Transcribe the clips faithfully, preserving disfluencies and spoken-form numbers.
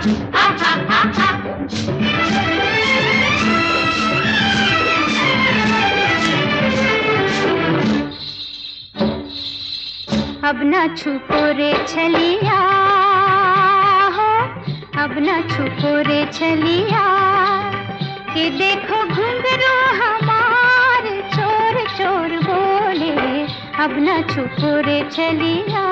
अब न छुपो रे छलिया हो, अब न छुपो रे छलिया, कि देखो घुंघरू हमारे चोर चोर बोले। अब न छुपो रे छलिया।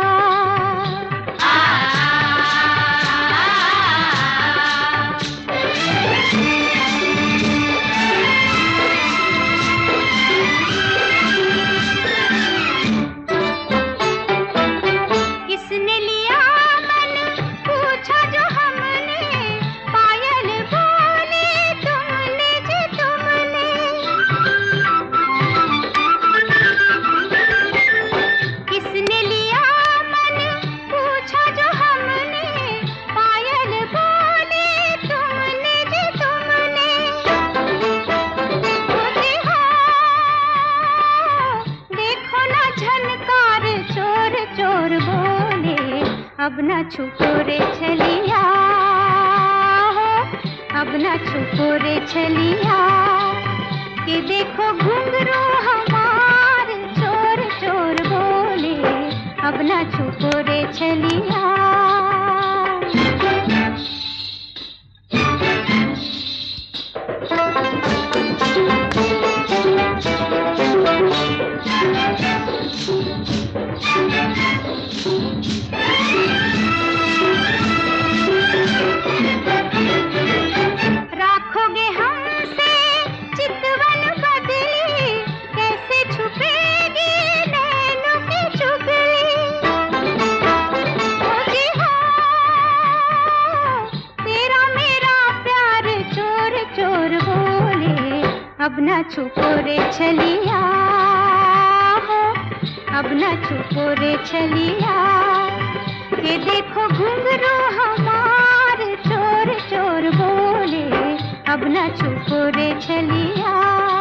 अब न छुपो रे छलिया हो, अब न छुपो रे छलिया, कि देखो घुंघरू हमारे चोर चोर बोले। अब न छुपो रे छलिया। अब न छुपो रे छलिया हो, अब न छुपो रे छलिया, कि देखो घुंघरू हमारे चोर चोर बोले। अब न छुपो रे छलिया।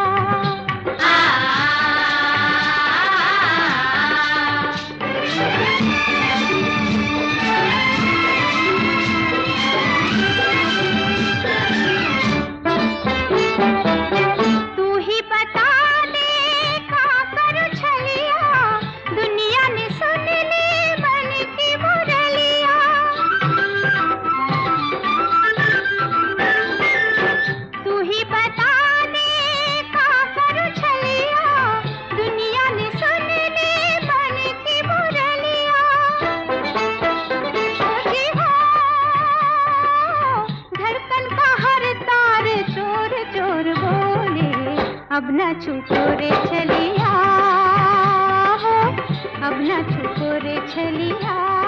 अब न छुपो रे छलिया हो, अब न छुपो रे छलिया।